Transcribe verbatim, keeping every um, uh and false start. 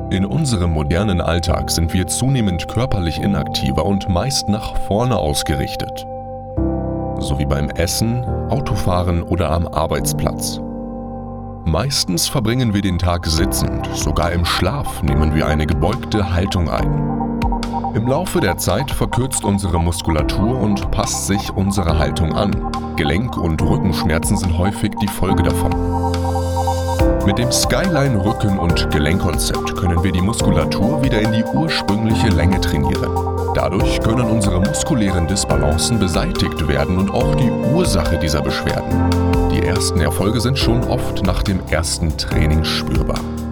In unserem modernen Alltag sind wir zunehmend körperlich inaktiver und meist nach vorne ausgerichtet. So wie beim Essen, Autofahren oder am Arbeitsplatz. Meistens verbringen wir den Tag sitzend, sogar im Schlaf nehmen wir eine gebeugte Haltung ein. Im Laufe der Zeit verkürzt unsere Muskulatur und passt sich unsere Haltung an. Gelenk- und Rückenschmerzen sind häufig die Folge davon. Mit dem Skyline Rücken- und Gelenkkonzept können wir die Muskulatur wieder in die ursprüngliche Länge trainieren. Dadurch können unsere muskulären Disbalancen beseitigt werden und auch die Ursache dieser Beschwerden. Die ersten Erfolge sind schon oft nach dem ersten Training spürbar.